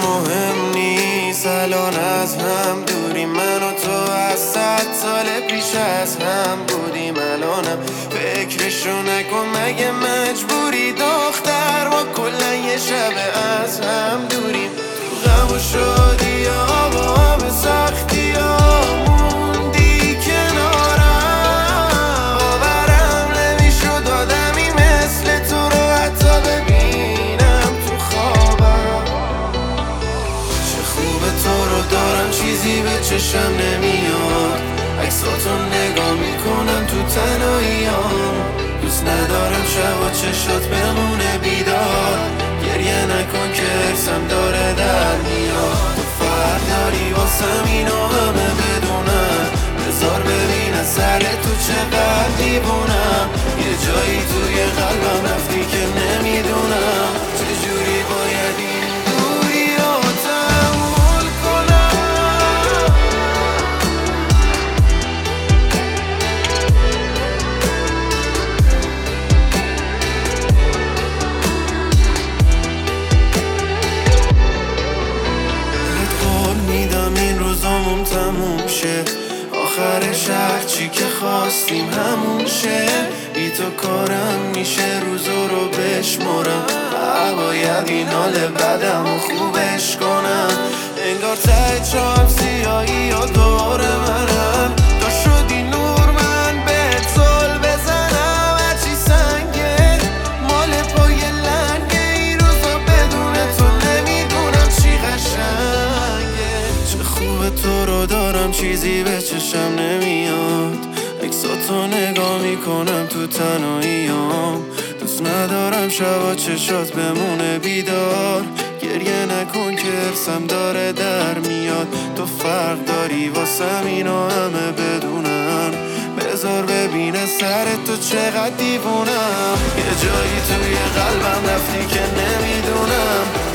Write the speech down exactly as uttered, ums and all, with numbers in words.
مهم نیست الان از هم دوریم، من و تو از صد سال پیش از هم بودیم. الانم فکرشو نکن مگه مجبوری دختر، ما کلا یه شب از هم دوریم. تو غم و شادی ها با همه سختی ها موندی کنارم، باورم نمیشد آدمی مثل تو رو حتی ببینم تو خوابم. چه خوبه تو رو دارم چیزی به چشم نمیاد، عکساتو نگاه میکنم تو تنهاییام. دوست ندارم شب و چشات بمونه بیدار، گریه نکن که حرسم داره در میاد. تو فرق داری واسم اینو همه بدونم، بذار ببینم سر تو چقدر دیوونم. یه جایی توی قلبم رفتی که نمیدونم چجوری باید این دوری رو تحمل کنم. این روزامون تموم شه، آخرش هرچی که خواستیم همون شه. بی تو کارم میشه روزا رو بشمارم، باید این حال بدم و خوبش کنم. انگار ته چام سیاهی یا دور منم، تو شدی نور من به زل بزنم. هرچی سنگه مال پای لنگه، این روزا بدون تو نمیدونم چی قشنگه. چه خوبه تو رو دارم چیزی به چشم نمیاد، عکساتو نگاه میکنم تو تنهاییام. دوست ندارم شبا چشات بمونه بیدار، گریه نکن که حرسم داره در میاد. تو فرق داری واسم اینو همه بدونم، بذار ببینه سر تو چقدر دیوونم. یه جایی توی قلبم رفتی که نمیدونم